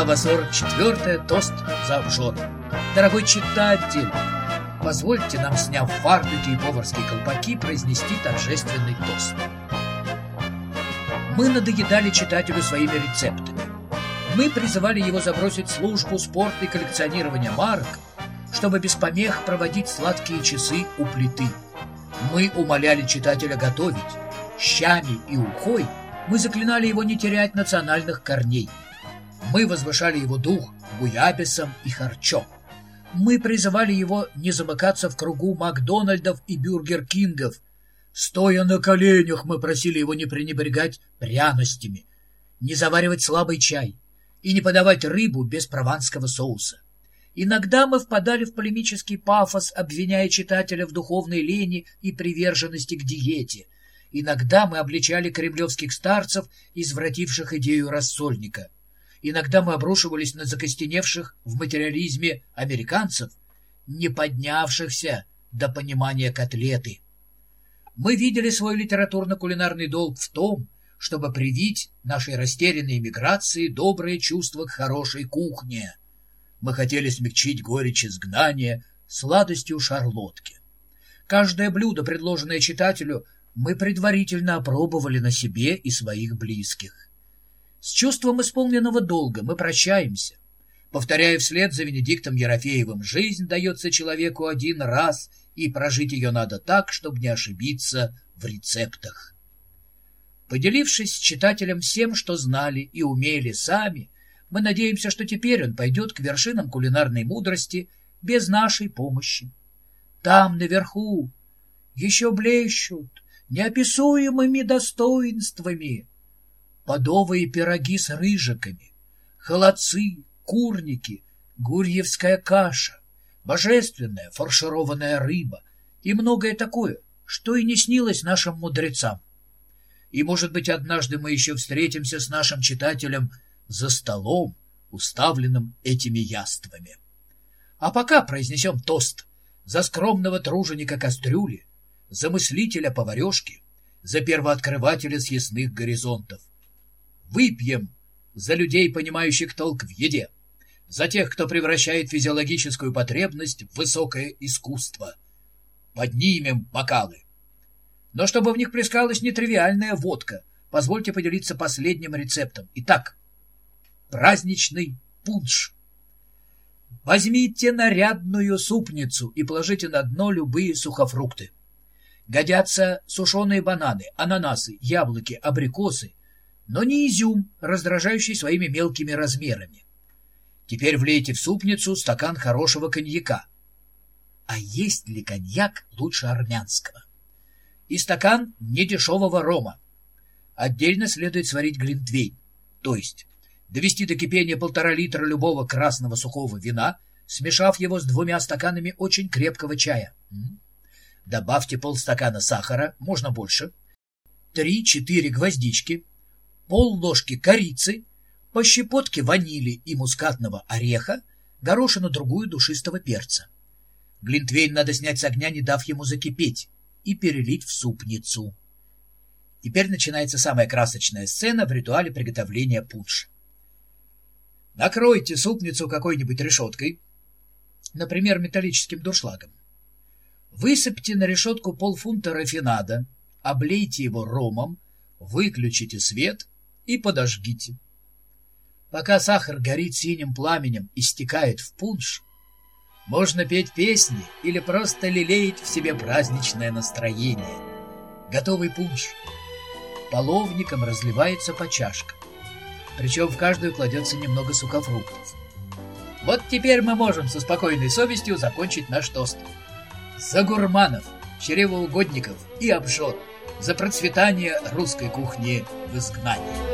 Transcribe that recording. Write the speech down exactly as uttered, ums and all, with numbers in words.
Глава сорок четыре. Тост за обжор. Дорогой читатель, позвольте нам, сняв фартуки и поварские колпаки, произнести торжественный тост. Мы надоедали читателю своими рецептами. Мы призывали его забросить службу, спорт и коллекционирование марок, чтобы без помех проводить сладкие часы у плиты. Мы умоляли читателя готовить. Щами и ухой мы заклинали его не терять национальных корней. Мы возвышали его дух буябисом и харчо. Мы призывали его не замыкаться в кругу Макдональдов и Бюргер Кингов. Стоя на коленях, мы просили его не пренебрегать пряностями, не заваривать слабый чай и не подавать рыбу без прованского соуса. Иногда мы впадали в полемический пафос, обвиняя читателя в духовной лени и приверженности к диете. Иногда мы обличали кремлевских старцев, извративших идею рассольника. Иногда мы обрушивались на закостеневших в материализме американцев, не поднявшихся до понимания котлеты. Мы видели свой литературно-кулинарный долг в том, чтобы привить нашей растерянной эмиграции доброе чувство к хорошей кухне. Мы хотели смягчить горечь изгнания сладостью шарлотки. Каждое блюдо, предложенное читателю, мы предварительно опробовали на себе и своих близких. С чувством исполненного долга мы прощаемся, повторяя вслед за Венедиктом Ерофеевым: жизнь дается человеку один раз, и прожить ее надо так, чтобы не ошибиться в рецептах. Поделившись с читателем всем, что знали и умели сами, мы надеемся, что теперь он пойдет к вершинам кулинарной мудрости без нашей помощи. Там, наверху, еще блещут неописуемыми достоинствами подовые пироги с рыжиками, холодцы, курники, гурьевская каша, божественная фаршированная рыба и многое такое, что и не снилось нашим мудрецам. И, может быть, однажды мы еще встретимся с нашим читателем за столом, уставленным этими яствами. А пока произнесем тост за скромного труженика кастрюли, за мыслителя поварешки, за первооткрывателя съестных горизонтов. Выпьем за людей, понимающих толк в еде, за тех, кто превращает физиологическую потребность в высокое искусство. Поднимем бокалы. Но чтобы в них плескалась нетривиальная водка, позвольте поделиться последним рецептом. Итак, праздничный пунш. Возьмите нарядную супницу и положите на дно любые сухофрукты. Годятся сушеные бананы, ананасы, яблоки, абрикосы, но не изюм, раздражающий своими мелкими размерами. Теперь влейте в супницу стакан хорошего коньяка. А есть ли коньяк лучше армянского? И стакан недешевого рома. Отдельно следует сварить глинтвейн, то есть довести до кипения полтора литра любого красного сухого вина, смешав его с двумя стаканами очень крепкого чая. Добавьте полстакана сахара, можно больше, три-четыре гвоздички, пол-ложки корицы, по щепотке ванили и мускатного ореха, горошину другую душистого перца. Глинтвейн надо снять с огня, не дав ему закипеть, и перелить в супницу. Теперь начинается самая красочная сцена в ритуале приготовления пунша. Накройте супницу какой-нибудь решеткой, например, металлическим дуршлагом. Высыпьте на решетку полфунта рафинада, облейте его ромом, выключите свет и подожгите. Пока сахар горит синим пламенем и стекает в пунш, можно петь песни или просто лелеять в себе праздничное настроение. Готовый пунш половником разливается по чашкам, причем в каждую кладется немного сухофруктов. Вот теперь мы можем со спокойной совестью закончить наш тост. За гурманов, чревоугодников и обжор, за процветание русской кухни в изгнании.